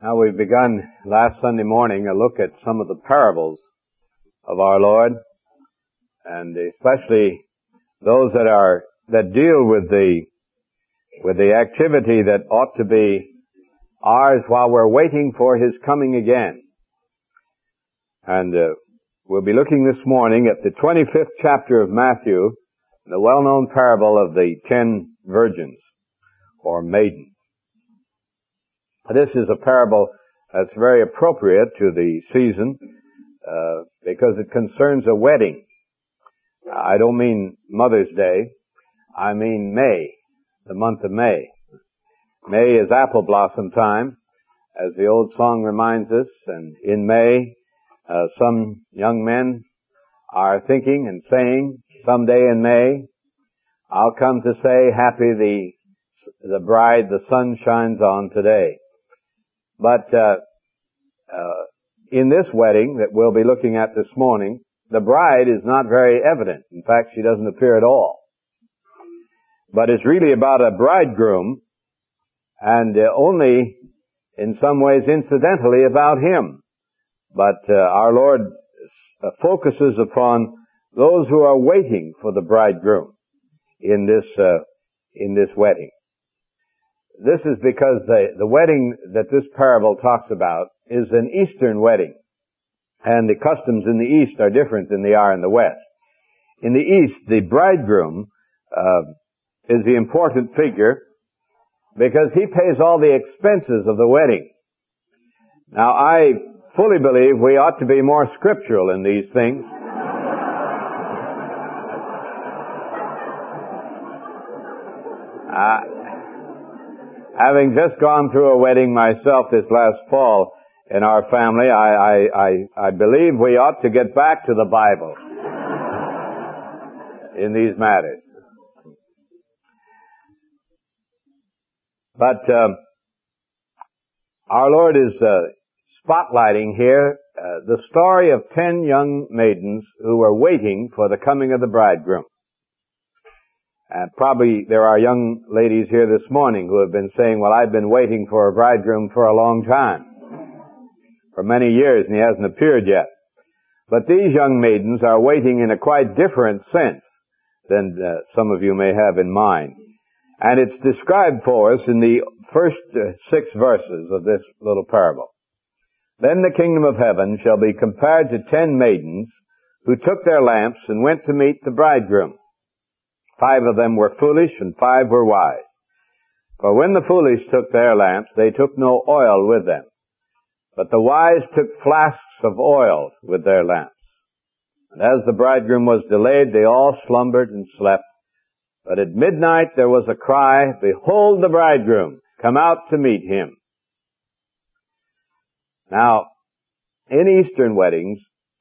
Now, we've begun last Sunday morning a look at some of the parables of our Lord, and especially those that deal with the activity that ought to be ours while we're waiting for His coming again. And we'll be looking this morning at the 25th chapter of Matthew, the well-known parable of the 10 virgins or maidens. This is a parable that's very appropriate to the season because it concerns a wedding. I don't mean Mother's Day. I mean May, the month of May. May is apple blossom time, as the old song reminds us, and in May, some young men are thinking and saying, someday in May, I'll come to say, happy the bride the sun shines on today. But in this wedding that we'll be looking at this morning, the bride is not very evident. In fact, she doesn't appear at all. But it's really about a bridegroom, and only in some ways incidentally about him. But our Lord focuses upon those who are waiting for the bridegroom in this wedding. This is because the wedding that this parable talks about is an Eastern wedding. And the customs in the East are different than they are in the West. In the East, the bridegroom is the important figure because he pays all the expenses of the wedding. Now, I fully believe we ought to be more scriptural in these things. Having just gone through a wedding myself this last fall in our family, I believe we ought to get back to the Bible in these matters. But our Lord is spotlighting here the story of 10 young maidens who were waiting for the coming of the bridegroom. Probably there are young ladies here this morning who have been saying, well, I've been waiting for a bridegroom for a long time, for many years, and he hasn't appeared yet. But these young maidens are waiting in a quite different sense than some of you may have in mind. And it's described for us in the first 6 verses of this little parable. Then the kingdom of heaven shall be compared to 10 maidens who took their lamps and went to meet the bridegroom. 5 of them were foolish and 5 were wise. For when the foolish took their lamps, they took no oil with them. But the wise took flasks of oil with their lamps. And as the bridegroom was delayed, they all slumbered and slept. But at midnight there was a cry, behold the bridegroom, come out to meet him. Now, in Eastern weddings,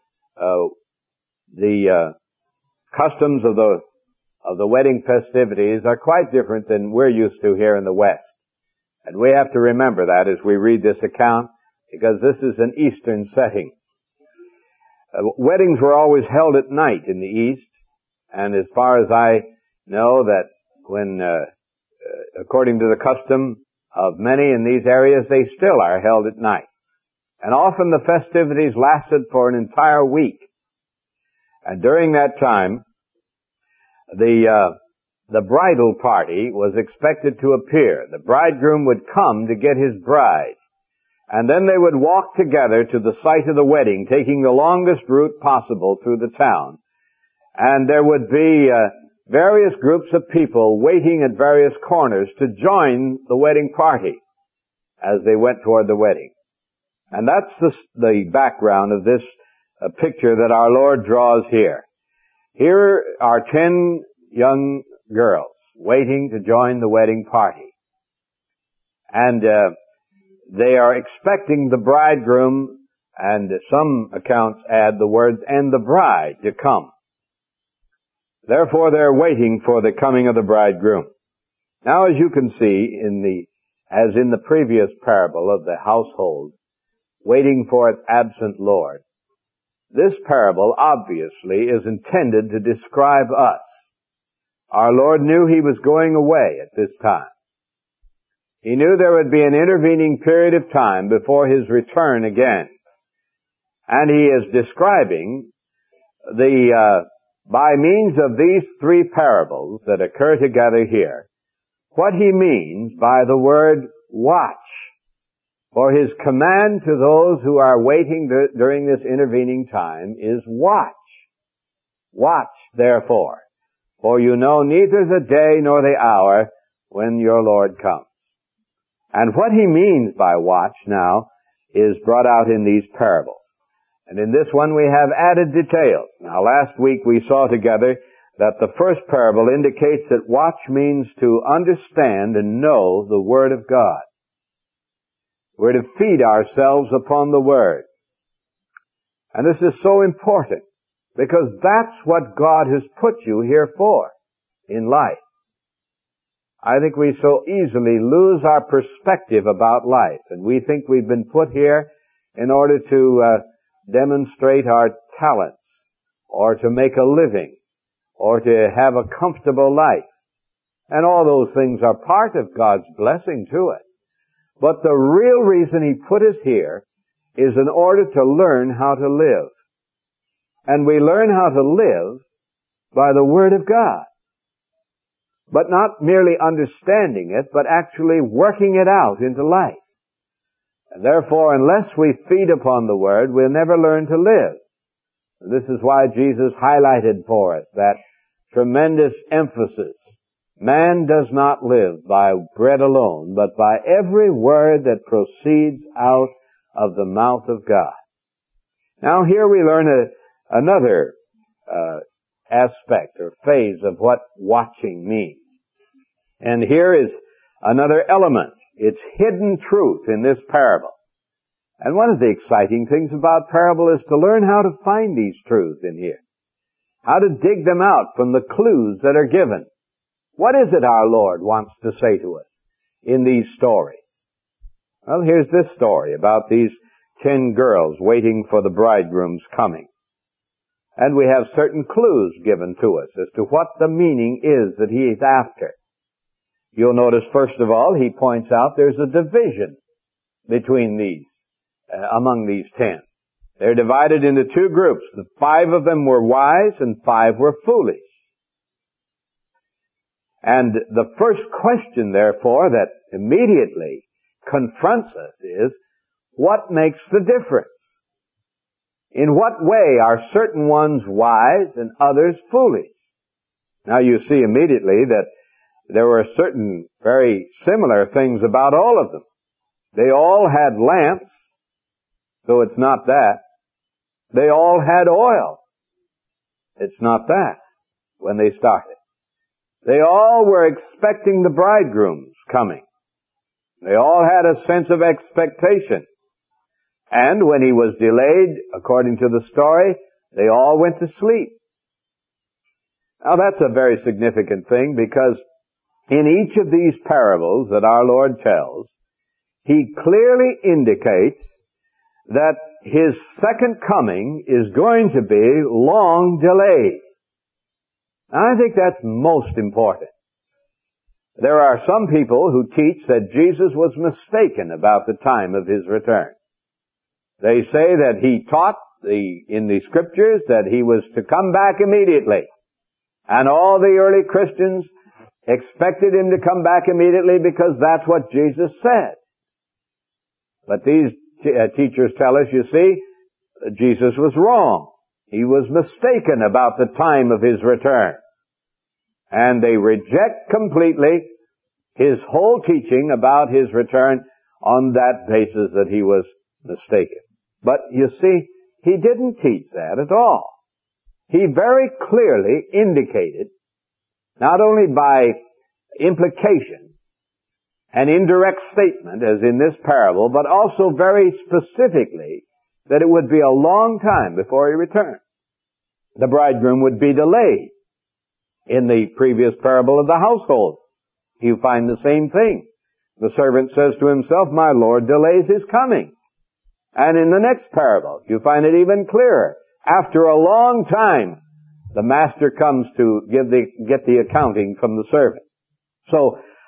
the customs of the wedding festivities are quite different than we're used to here in the West. And we have to remember that as we read this account, because this is an Eastern setting. Weddings were always held at night in the East, and as far as I know that when, according to the custom of many in these areas, they still are held at night. And often the festivities lasted for an entire week. And during that time, the bridal party was expected to appear. The bridegroom would come to get his bride. And then they would walk together to the site of the wedding, taking the longest route possible through the town. And there would be various groups of people waiting at various corners to join the wedding party as they went toward the wedding. And that's the background of this picture that our Lord draws here. Here are 10 young girls waiting to join the wedding party. And they are expecting the bridegroom, and some accounts add the words, and the bride to come. Therefore they're waiting for the coming of the bridegroom. Now, as you can see as in the previous parable of the household, waiting for its absent Lord, this parable obviously is intended to describe us. Our Lord knew He was going away at this time. He knew there would be an intervening period of time before his return again. And he is describing by means of these three parables that occur together here, what he means by the word watch. For his command to those who are waiting during this intervening time is watch. Watch, therefore, for you know neither the day nor the hour when your Lord comes. And what he means by watch now is brought out in these parables. And in this one we have added details. Now last week we saw together that the first parable indicates that watch means to understand and know the Word of God. We're to feed ourselves upon the Word. And this is so important because that's what God has put you here for in life. I think we so easily lose our perspective about life, and we think we've been put here in order to demonstrate our talents, or to make a living, or to have a comfortable life. And all those things are part of God's blessing to us. But the real reason He put us here is in order to learn how to live. And we learn how to live by the Word of God. But not merely understanding it, but actually working it out into life. And therefore, unless we feed upon the Word, we'll never learn to live. And this is why Jesus highlighted for us that tremendous emphasis. Man does not live by bread alone, but by every word that proceeds out of the mouth of God. Now here we learn another aspect or phase of what watching means. And here is another element. It's hidden truth in this parable. And one of the exciting things about parable is to learn how to find these truths in here. How to dig them out from the clues that are given. What is it our Lord wants to say to us in these stories? Well, here's this story about these 10 girls waiting for the bridegroom's coming. And we have certain clues given to us as to what the meaning is that he is after. You'll notice, first of all, he points out there's a division between these, among these 10. They're divided into two groups. The 5 of them were wise and 5 were foolish. And the first question, therefore, that immediately confronts us is, what makes the difference? In what way are certain ones wise and others foolish? Now you see immediately that there were certain very similar things about all of them. They all had lamps, so it's not that. They all had oil. It's not that when they started. They all were expecting the bridegroom's coming. They all had a sense of expectation. And when he was delayed, according to the story, they all went to sleep. Now that's a very significant thing because in each of these parables that our Lord tells, he clearly indicates that his second coming is going to be long delayed. Now, I think that's most important. There are some people who teach that Jesus was mistaken about the time of his return. They say that he taught in the scriptures that he was to come back immediately. And all the early Christians expected him to come back immediately because that's what Jesus said. But these teachers tell us, you see, Jesus was wrong. He was mistaken about the time of his return. And they reject completely his whole teaching about his return on that basis that he was mistaken. But you see, he didn't teach that at all. He very clearly indicated, not only by implication, an indirect statement, as in this parable, but also very specifically, that it would be a long time before he returned. The bridegroom would be delayed. In the previous parable of the household, you find the same thing. The servant says to himself, my Lord delays his coming. And in the next parable, you find it even clearer. After a long time, the master comes to get the accounting from the servant. So,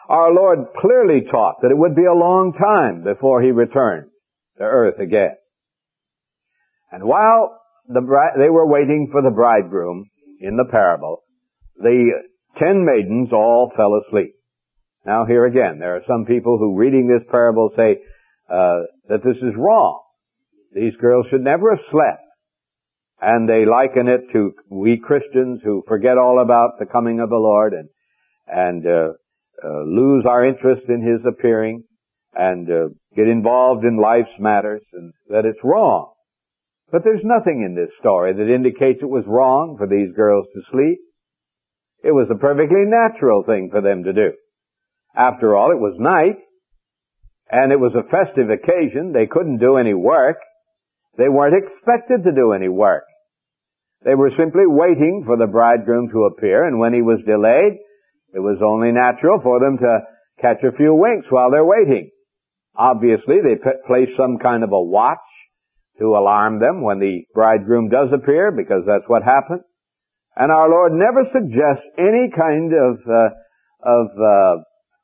Our Lord clearly taught that it would be a long time before He returned to earth again. And while they were waiting for the bridegroom in the parable, the 10 maidens all fell asleep. Now here again, there are some people who reading this parable say that this is wrong. These girls should never have slept. And they liken it to we Christians who forget all about the coming of the Lord and lose our interest in His appearing and get involved in life's matters, and that it's wrong. But there's nothing in this story that indicates it was wrong for these girls to sleep. It was a perfectly natural thing for them to do. After all, it was night, and it was a festive occasion. They couldn't do any work. They weren't expected to do any work. They were simply waiting for the bridegroom to appear, and when he was delayed, it was only natural for them to catch a few winks while they're waiting. Obviously, they placed some kind of a watch to alarm them when the bridegroom does appear, because that's what happened. And our Lord never suggests any kind of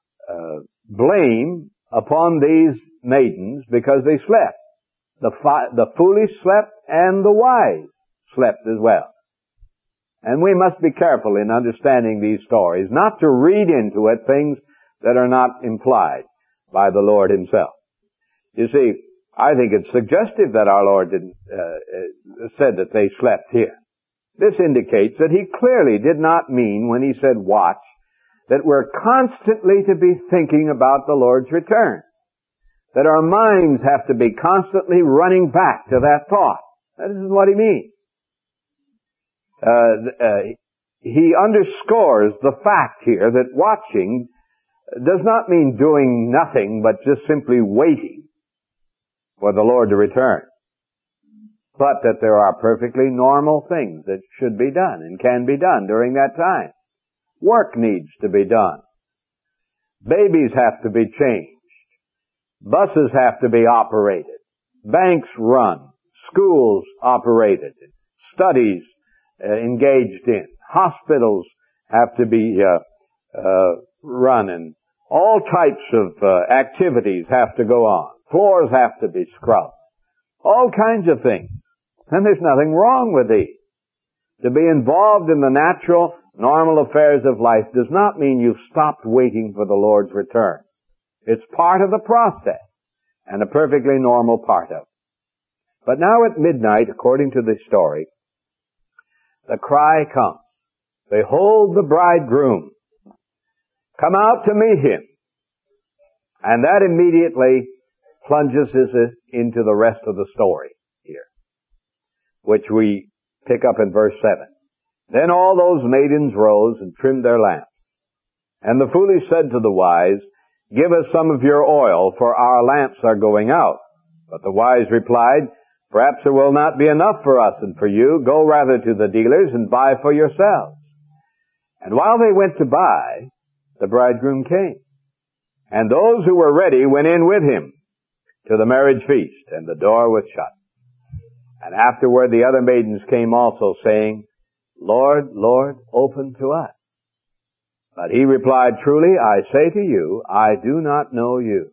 blame upon these maidens because they slept. The foolish slept and the wise slept as well. And we must be careful in understanding these stories, not to read into it things that are not implied by the Lord Himself. You see, I think it's suggestive that our Lord said that they slept here. This indicates that He clearly did not mean, when He said watch, that we're constantly to be thinking about the Lord's return. That our minds have to be constantly running back to that thought. That isn't what He means. He underscores the fact here that watching does not mean doing nothing but just simply waiting for the Lord to return. But that there are perfectly normal things that should be done and can be done during that time. Work needs to be done. Babies have to be changed. Buses have to be operated. Banks run. Schools operated. Studies engaged in. Hospitals have to be run, and all types of activities have to go on. Floors have to be scrubbed. All kinds of things. And there's nothing wrong with these. To be involved in the natural, normal affairs of life does not mean you've stopped waiting for the Lord's return. It's part of the process, and a perfectly normal part of it. But now at midnight, according to the story, the cry comes, "Behold the bridegroom! Come out to meet him!" And that immediately plunges us into the rest of the story here, which we pick up in verse 7. Then all those maidens rose and trimmed their lamps. And the foolish said to the wise, "Give us some of your oil, for our lamps are going out." But the wise replied, "Perhaps there will not be enough for us and for you. Go rather to the dealers and buy for yourselves." And while they went to buy, the bridegroom came. And those who were ready went in with him to the marriage feast, and the door was shut. And afterward the other maidens came also, saying, "Lord, Lord, open to us." But he replied, "Truly I say to you, I do not know you.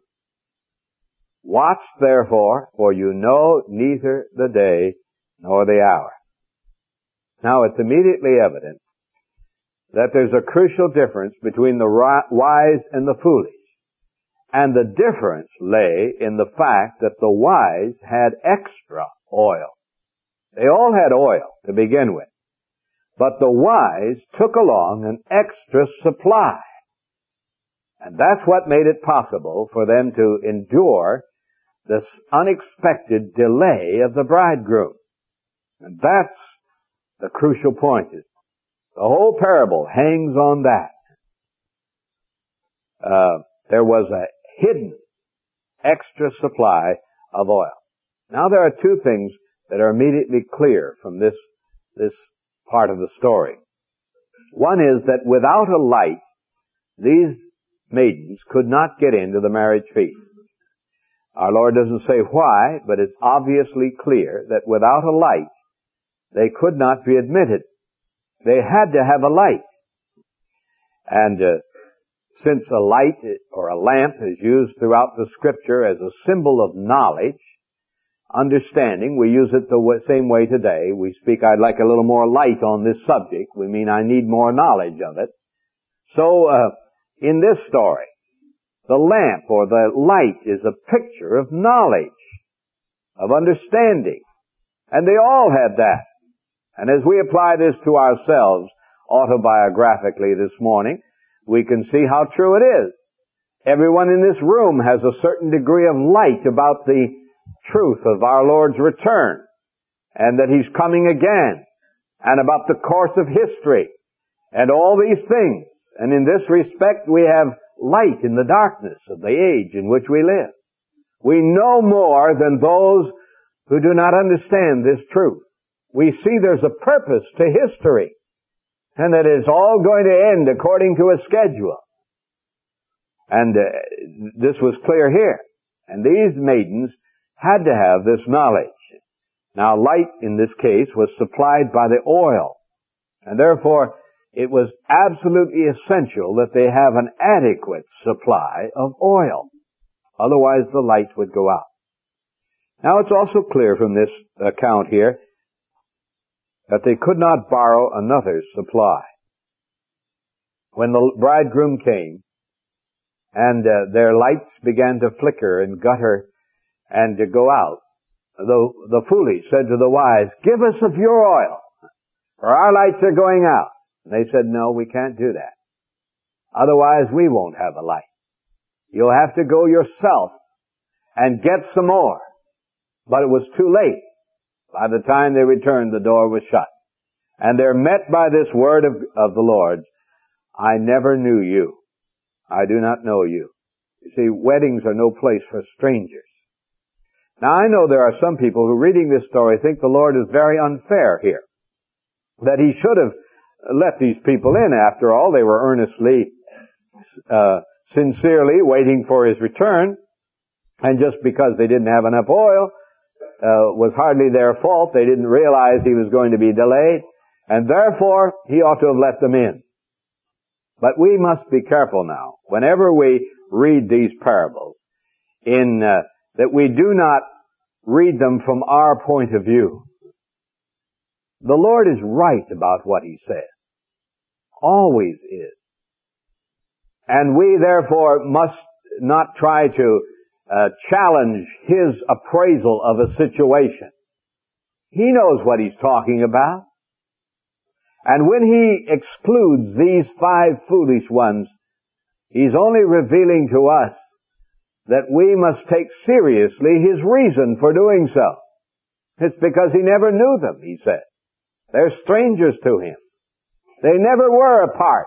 Watch therefore, for you know neither the day nor the hour." Now it's immediately evident that there's a crucial difference between the wise and the foolish. And the difference lay in the fact that the wise had extra oil. They all had oil to begin with. But the wise took along an extra supply. And that's what made it possible for them to endure this unexpected delay of the bridegroom. And that's the crucial point. The whole parable hangs on that. There was a hidden extra supply of oil. Now there are two things that are immediately clear from this part of the story. One is that without a light, these maidens could not get into the marriage feast. Our Lord doesn't say why, but it's obviously clear that without a light, they could not be admitted. They had to have a light. And since a light or a lamp is used throughout the Scripture as a symbol of knowledge, understanding, we use it the same way today. We speak, I'd like a little more light on this subject. We mean I need more knowledge of it. So, in this story, the lamp or the light is a picture of knowledge, of understanding. And they all had that. And as we apply this to ourselves autobiographically this morning, we can see how true it is. Everyone in this room has a certain degree of light about the truth of our Lord's return, and that He's coming again, and about the course of history, and all these things. And in this respect, we have light in the darkness of the age in which we live. We know more than those who do not understand this truth. We see there's a purpose to history, and that it's all going to end according to a schedule. And this was clear here. And these maidens had to have this knowledge. Now, light in this case was supplied by the oil, and therefore it was absolutely essential that they have an adequate supply of oil. Otherwise the light would go out. Now, it's also clear from this account here that they could not borrow another's supply. When the bridegroom came, and their lights began to flicker and gutter and to go out, the foolish said to the wise, "Give us of your oil, for our lights are going out." And they said, "No, we can't do that. Otherwise we won't have a light. You'll have to go yourself and get some more." But it was too late. By the time they returned, the door was shut. And they're met by this word of the Lord, "I never knew you. I do not know you." You see, weddings are no place for strangers. Now, I know there are some people who, reading this story, think the Lord is very unfair here. That He should have let these people in. After all, they were earnestly, sincerely waiting for His return. And just because they didn't have enough oil, was hardly their fault. They didn't realize He was going to be delayed. And therefore, He ought to have let them in. But we must be careful now, whenever we read these parables, that we do not read them from our point of view. The Lord is right about what He says. Always is. And we therefore must not try to challenge His appraisal of a situation. He knows what He's talking about. And when He excludes these 5 foolish ones, He's only revealing to us that we must take seriously His reason for doing so. It's because He never knew them, He said. They're strangers to Him. They never were a part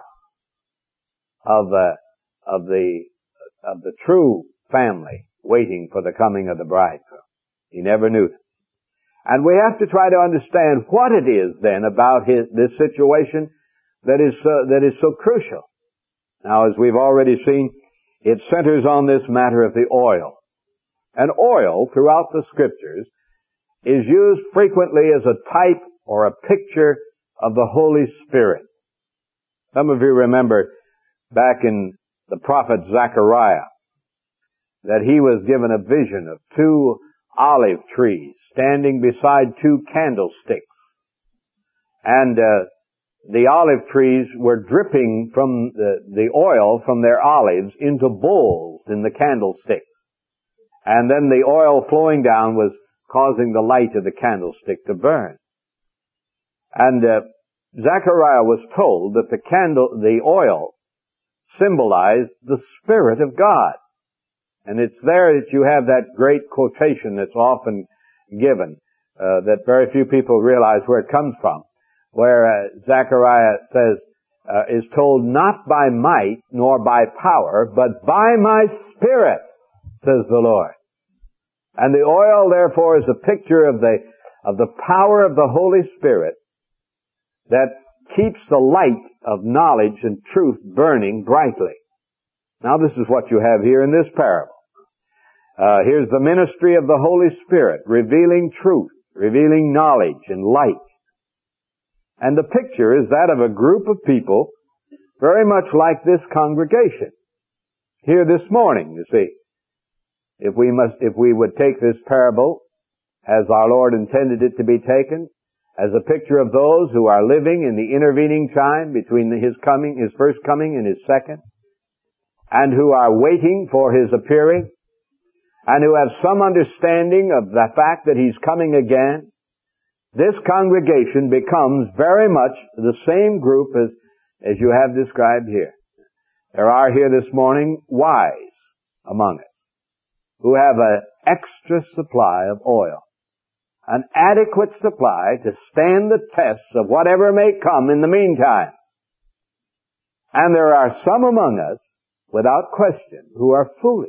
of the true family waiting for the coming of the bridegroom. He never knew them. And we have to try to understand what it is then about this situation that is so crucial. Now, as we've already seen, it centers on this matter of the oil. And oil, throughout the Scriptures, is used frequently as a type or a picture of the Holy Spirit. Some of you remember back in the prophet Zechariah that he was given a vision of 2 olive trees standing beside 2 candlesticks. And the olive trees were dripping from the oil from their olives into bowls in the candlesticks. And then the oil flowing down was causing the light of the candlestick to burn. And Zechariah was told that the oil symbolized the Spirit of God. And it's there that you have that great quotation that's often given, that very few people realize where it comes from, where Zechariah says, is told, "Not by might nor by power, but by my Spirit, says the Lord." And the oil, therefore, is a picture of the power of the Holy Spirit that keeps the light of knowledge and truth burning brightly. Now, this is what you have here in this parable. Here's the ministry of the Holy Spirit, revealing truth, revealing knowledge and light. And the picture is that of a group of people very much like this congregation. here this morning, you see. If we would take this parable as our Lord intended it to be taken, as a picture of those who are living in the intervening time between His first coming and His second, and who are waiting for His appearing, and who have some understanding of the fact that He's coming again, this congregation becomes very much the same group as you have described here. There are here this morning wise among us who have an extra supply of oil, an adequate supply to stand the tests of whatever may come in the meantime. And there are some among us, without question, who are foolish,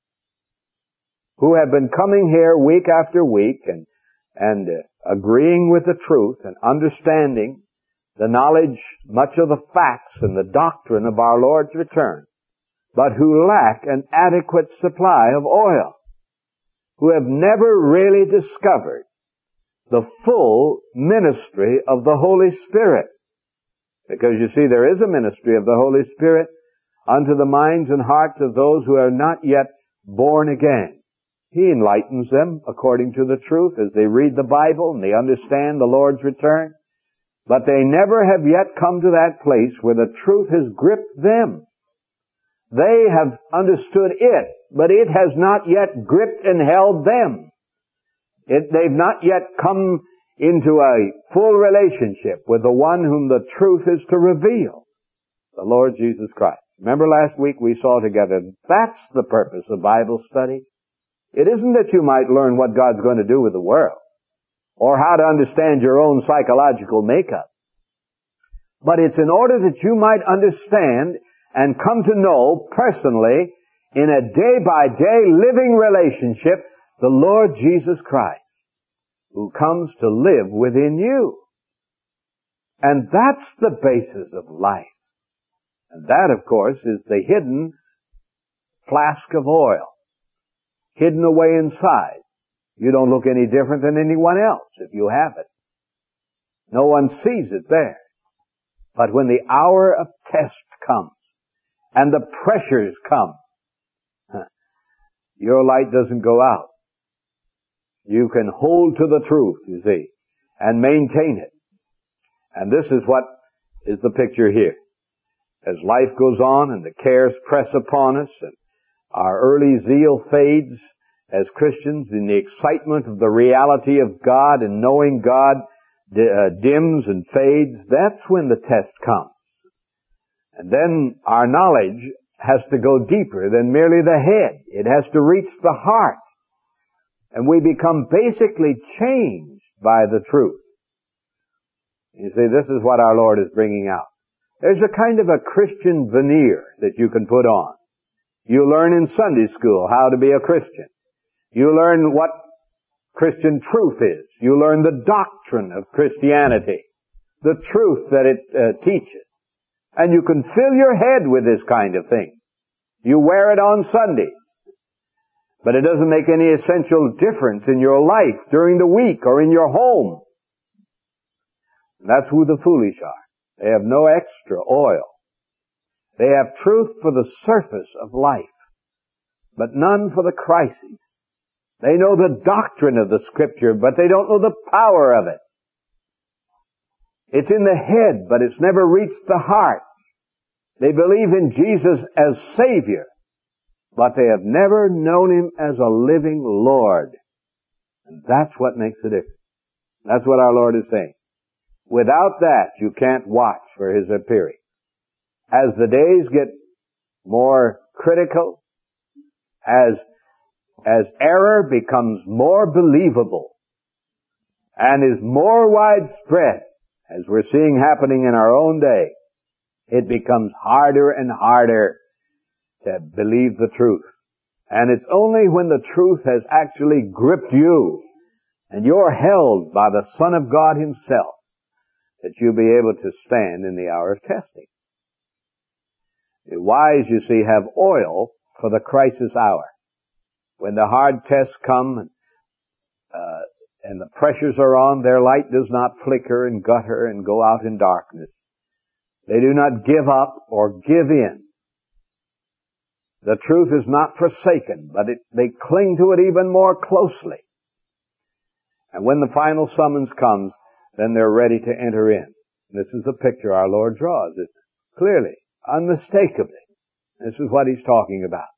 who have been coming here week after week and agreeing with the truth and understanding the knowledge, much of the facts and the doctrine of our Lord's return, but who lack an adequate supply of oil, who have never really discovered the full ministry of the Holy Spirit. Because you see, there is a ministry of the Holy Spirit unto the minds and hearts of those who are not yet born again. He enlightens them according to the truth as they read the Bible and they understand the Lord's return. But they never have yet come to that place where the truth has gripped them. They have understood it, but it has not yet gripped and held them. They've not yet come into a full relationship with the one whom the truth is to reveal, the Lord Jesus Christ. Remember last week we saw together, that's the purpose of Bible study. It isn't that you might learn what God's going to do with the world, or how to understand your own psychological makeup. But it's in order that you might understand and come to know personally, in a day-by-day living relationship, the Lord Jesus Christ, who comes to live within you. And that's the basis of life. And that, of course, is the hidden flask of oil, hidden away inside. You don't look any different than anyone else if you have it. No one sees it there. But when the hour of test comes, and the pressures come, your light doesn't go out. You can hold to the truth, you see, and maintain it. And this is what is the picture here. As life goes on and the cares press upon us and our early zeal fades as Christians in the excitement of the reality of God and knowing God dims and fades, that's when the test comes. And then our knowledge has to go deeper than merely the head. It has to reach the heart. And we become basically changed by the truth. You see, this is what our Lord is bringing out. There's a kind of a Christian veneer that you can put on. You learn in Sunday school how to be a Christian. You learn what Christian truth is. You learn the doctrine of Christianity, the truth that it teaches. And you can fill your head with this kind of thing. You wear it on Sundays. But it doesn't make any essential difference in your life during the week or in your home. And that's who the foolish are. They have no extra oil. They have truth for the surface of life, but none for the crises. They know the doctrine of the Scripture, but they don't know the power of it. It's in the head, but it's never reached the heart. They believe in Jesus as Savior, but they have never known Him as a living Lord. And that's what makes the difference. That's what our Lord is saying. Without that, you can't watch for His appearing. As the days get more critical, as error becomes more believable and is more widespread, as we're seeing happening in our own day, it becomes harder and harder to believe the truth. And it's only when the truth has actually gripped you and you're held by the Son of God Himself that you'll be able to stand in the hour of testing. The wise, you see, have oil for the crisis hour. When the hard tests come and the pressures are on, their light does not flicker and gutter and go out in darkness. They do not give up or give in. The truth is not forsaken, but they cling to it even more closely. And when the final summons comes, then they're ready to enter in. This is the picture our Lord draws, isn't it? Clearly, unmistakably. This is what He's talking about.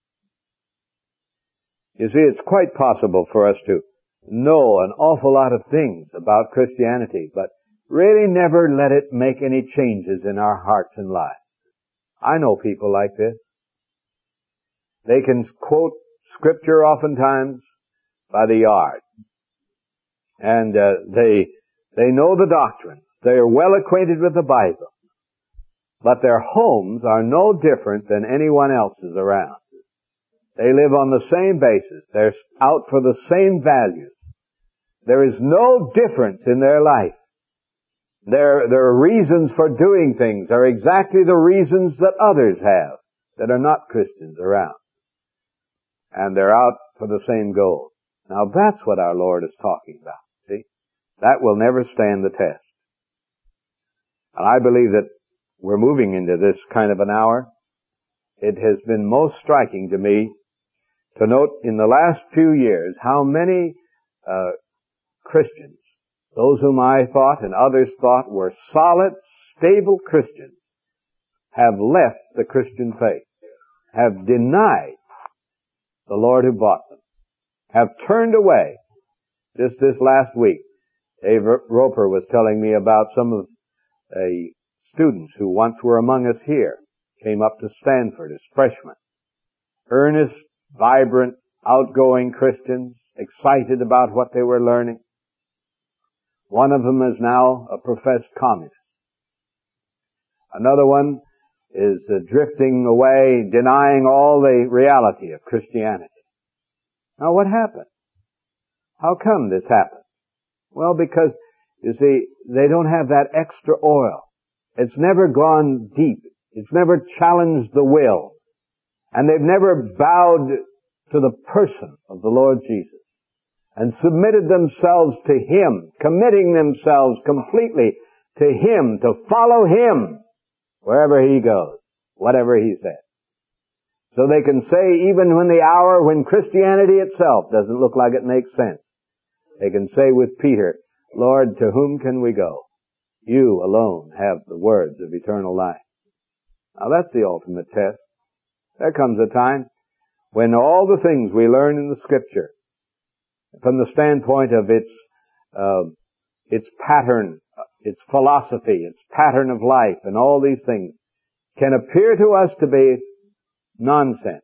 You see, it's quite possible for us to know an awful lot of things about Christianity, but really never let it make any changes in our hearts and lives. I know people like this. They can quote Scripture oftentimes by the yard. And they know the doctrines. They are well acquainted with the Bible. But their homes are no different than anyone else's around. They live on the same basis. They're out for the same values. There is no difference in their life. Their reasons for doing things are exactly the reasons that others have that are not Christians around. And they're out for the same goal. Now that's what our Lord is talking about. See? That will never stand the test. And I believe that we're moving into this kind of an hour. It has been most striking to me to note in the last few years how many Christians, those whom I thought and others thought were solid, stable Christians, have left the Christian faith, have denied the Lord who bought them, have turned away. Just this last week, Dave Roper was telling me about some of the students who once were among us here, came up to Stanford as freshmen. Earnest, vibrant, outgoing Christians, excited about what they were learning. One of them is now a professed communist. Another one is drifting away, denying all the reality of Christianity. Now what happened? How come this happened? Well, because, you see, they don't have that extra oil. It's never gone deep. It's never challenged the will. And they've never bowed to the person of the Lord Jesus and submitted themselves to Him, committing themselves completely to Him, to follow Him wherever He goes, whatever He says. So they can say, even when the hour when Christianity itself doesn't look like it makes sense, they can say with Peter, Lord, to whom can we go? You alone have the words of eternal life. Now that's the ultimate test. There comes a time when all the things we learn in the Scripture, from the standpoint of its pattern, its philosophy, its pattern of life, and all these things, can appear to us to be nonsense,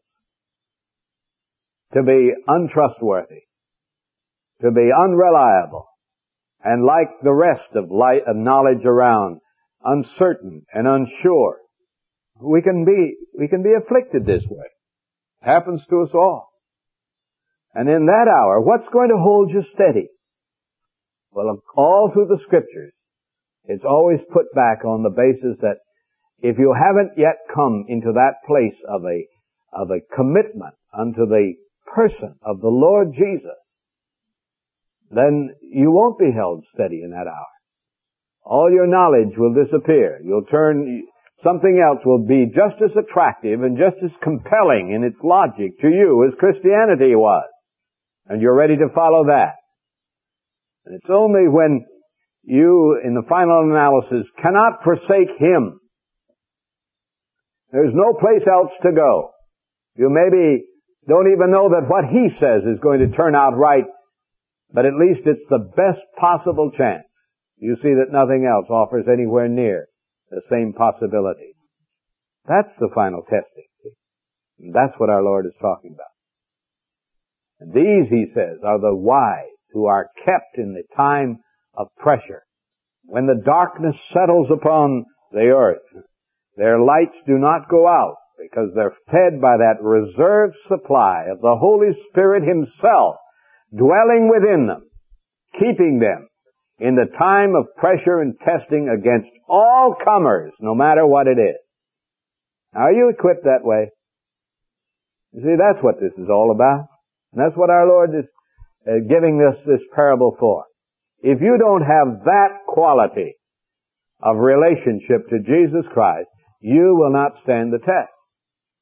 to be untrustworthy, to be unreliable, and like the rest of knowledge around, uncertain and unsure. We can be afflicted this way. It happens to us all. And in that hour, what's going to hold you steady? Well, all through the Scriptures, it's always put back on the basis that if you haven't yet come into that place of a commitment unto the person of the Lord Jesus, then you won't be held steady in that hour. All your knowledge will disappear. Something else will be just as attractive and just as compelling in its logic to you as Christianity was. And you're ready to follow that. And it's only when you, in the final analysis, cannot forsake Him. There's no place else to go. You maybe don't even know that what He says is going to turn out right, but at least it's the best possible chance. You see that nothing else offers anywhere near the same possibility. That's the final testing. See? And that's what our Lord is talking about. And these, He says, are the wise who are kept in the time of pressure. When the darkness settles upon the earth, their lights do not go out because they're fed by that reserved supply of the Holy Spirit Himself dwelling within them, keeping them in the time of pressure and testing against all comers, no matter what it is. Now, are you equipped that way? You see, that's what this is all about. And that's what our Lord is giving us this parable for. If you don't have that quality of relationship to Jesus Christ, you will not stand the test.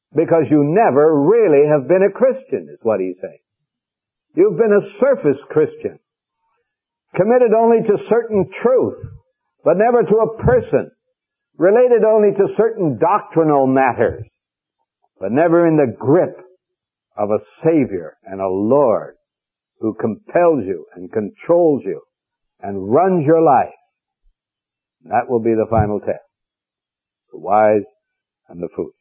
because you never really have been a Christian, is what he's saying. You've been a surface Christian, committed only to certain truth, but never to a person, related only to certain doctrinal matters, but never in the grip of a Savior and a Lord who compels you and controls you and runs your life. That will be the final test. The wise and the foolish.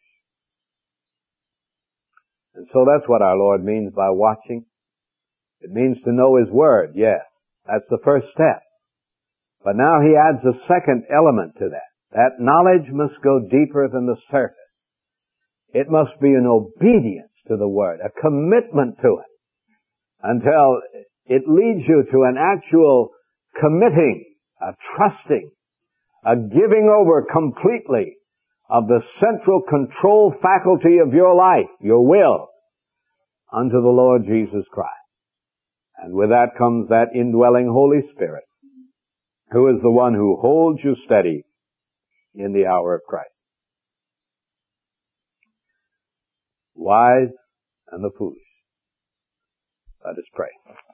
And so that's what our Lord means by watching. It means to know His Word, yes. That's the first step. But now He adds a second element to that. That knowledge must go deeper than the surface. It must be an obedience to the Word, a commitment to it, until it leads you to an actual committing, a trusting, a giving over completely of the central control faculty of your life, your will, unto the Lord Jesus Christ. And with that comes that indwelling Holy Spirit, who is the one who holds you steady in the hour of Christ. Wise and the foolish. Let us pray.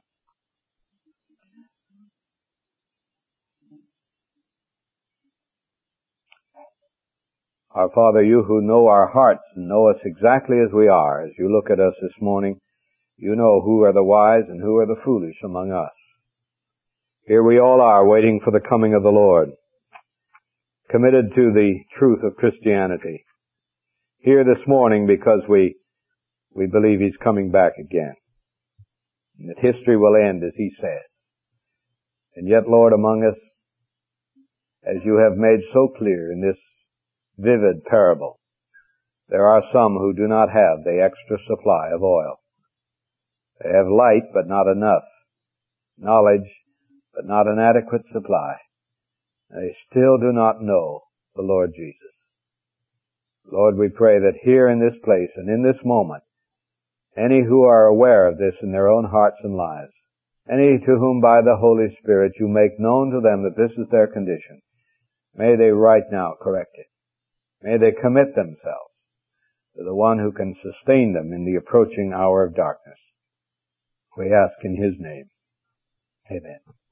Our Father, you who know our hearts and know us exactly as we are, as you look at us this morning, you know who are the wise and who are the foolish among us. Here we all are waiting for the coming of the Lord, committed to the truth of Christianity. Here this morning because we believe He's coming back again. And that history will end as He says. And yet, Lord, among us, as you have made so clear in this vivid parable, there are some who do not have the extra supply of oil. They have light, but not enough. Knowledge, but not an adequate supply. They still do not know the Lord Jesus. Lord, we pray that here in this place and in this moment, any who are aware of this in their own hearts and lives, any to whom by the Holy Spirit you make known to them that this is their condition, may they right now correct it. May they commit themselves to the one who can sustain them in the approaching hour of darkness. We ask in His name. Amen.